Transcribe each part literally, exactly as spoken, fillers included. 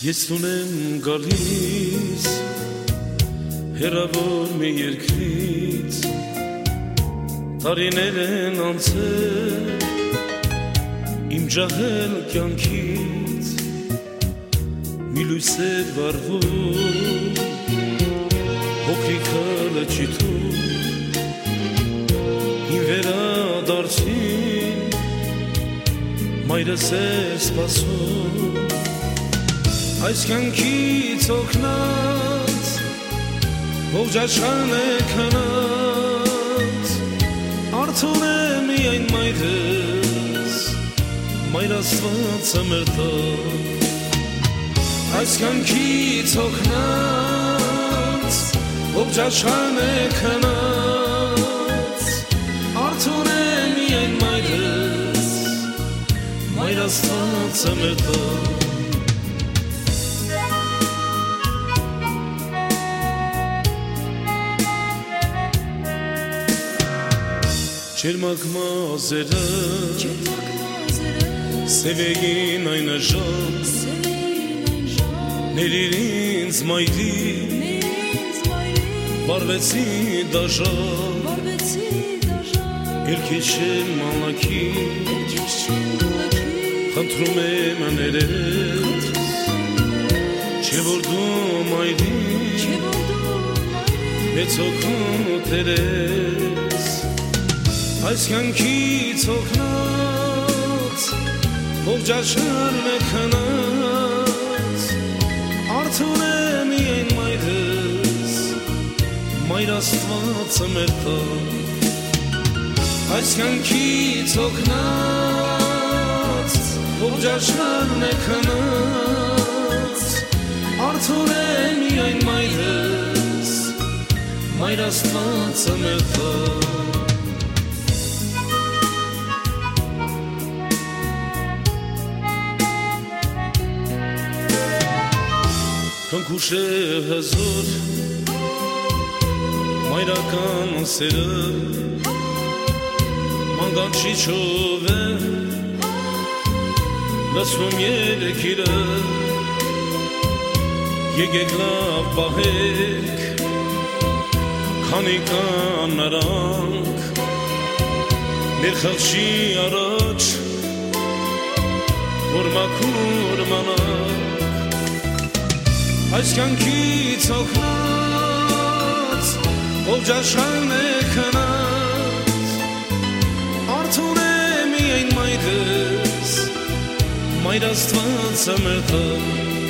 Ես ունեմ գալիս հեռավոր մի երկրից տարիներ են անցել իմ ջահել կյանքից մի լույս էր վառվում փոքրիկը լճիթում իմ վերադարձին մայրս էր սպասում Այս կյանքից օգնած ողջ աշխարհն է քնած արթուն է միայն մայրս մայր Աստվածը մեր տակ Այս կյանքից օգնած ողջ աշխարհն է քնած արթուն է միայն մայրս մայր Աստվածը մեր տակ Չերմակ մազերը Սևեին այն ժամ Ներիր ինձ մայրի Վարվեցի դաժան Երկեշել մալակի Խնդրում եմ ներես Չէ որ դու մայրի Մեծ օգնութ երես Այս կյանքից օգնած ողջ աշխարհն է քնած արթուն է միայն մայրս մայր Աստվածը մեր տակ Այս կյանքից օգնած ողջ աշխարհն է քնած արթուն է միայն մայրս մայր Աստվածը մեր տակ Քնքուշ է հզոր մայրական սերը մանգանչիչով է լսվում երեքիրը եկեք լավ պահեք քանի կան նրանք մեր խղճի առաջ որ մաքուր մանանք Այս կյանքից օգնած ողջ աշխարհն է քնած արթուն է միայն մայրս մայր Աստվածը մեր տակ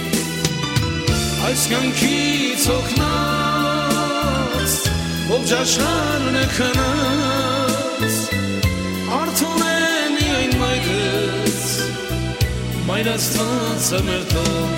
Այս կյանքից օգնած ողջ աշխարհն է քնած արթուն է միայն մայրս մայր Աստվածը մեր տակ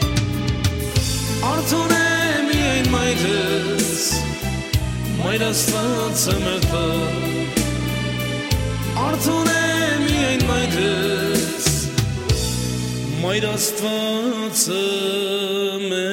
Արթուն է միայն մայրս մայր Աստվածը մեր տակ Արթուն է միայն մայրս մայր Աստվածը մեր